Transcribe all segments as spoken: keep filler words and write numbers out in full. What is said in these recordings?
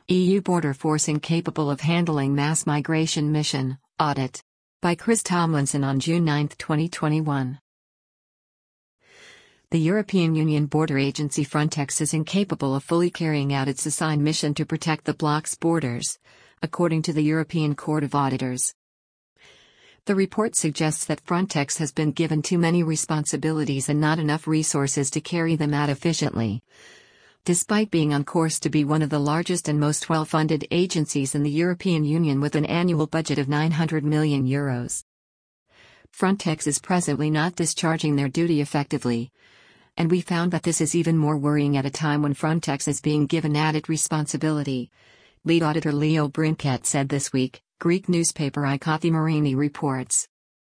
E U border force incapable of handling mass migration mission, audit. By Chris Tomlinson on June ninth, twenty twenty-one. The European Union border agency Frontex is incapable of fully carrying out its assigned mission to protect the bloc's borders, according to the European Court of Auditors. The report suggests that Frontex has been given too many responsibilities and not enough resources to carry them out efficiently, despite being on course to be one of the largest and most well-funded agencies in the European Union with an annual budget of nine hundred million euros. Frontex is presently not discharging their duty effectively, and we found that this is even more worrying at a time when Frontex is being given added responsibility, lead auditor Leo Brinket said this week, Greek newspaper Ikathi reports.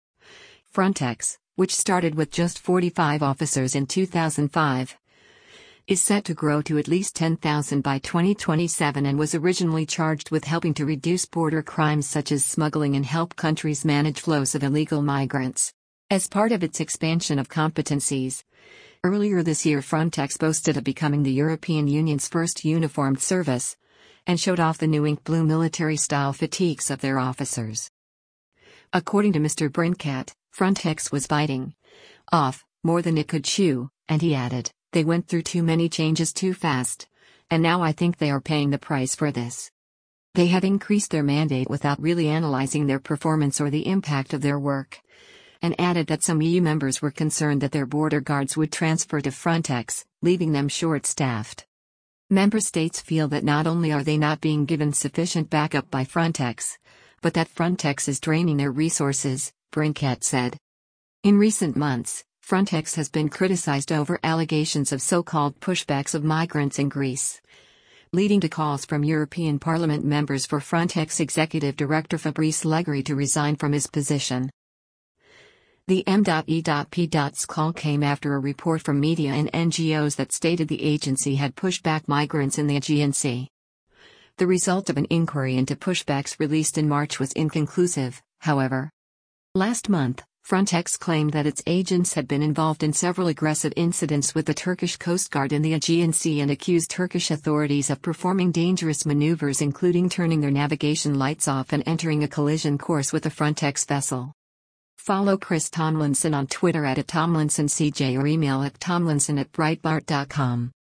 Frontex, which started with just forty-five officers in two thousand five, is set to grow to at least ten thousand by twenty twenty-seven and was originally charged with helping to reduce border crimes such as smuggling and help countries manage flows of illegal migrants. As part of its expansion of competencies, earlier this year Frontex boasted of becoming the European Union's first uniformed service, and showed off the new ink blue military-style fatigues of their officers. According to Mister Brinket, Frontex was biting off more than it could chew, and he added, "They went through too many changes too fast, and now I think they are paying the price for this. They have increased their mandate without really analyzing their performance or the impact of their work," and added that some E U members were concerned that their border guards would transfer to Frontex, leaving them short-staffed. Member states feel that not only are they not being given sufficient backup by Frontex, but that Frontex is draining their resources, Brinket said. In recent months, Frontex has been criticized over allegations of so-called pushbacks of migrants in Greece, leading to calls from European Parliament members for Frontex Executive Director Fabrice Leggeri to resign from his position. The M E P's call came after a report from media and N G Os that stated the agency had pushed back migrants in the Aegean Sea. The result of an inquiry into pushbacks released in March was inconclusive, however. Last month, Frontex claimed that its agents had been involved in several aggressive incidents with the Turkish Coast Guard in the Aegean Sea and accused Turkish authorities of performing dangerous maneuvers, including turning their navigation lights off and entering a collision course with a Frontex vessel. Follow Chris Tomlinson on Twitter at, at TomlinsonCJ or email at tomlinson at breitbart dot com.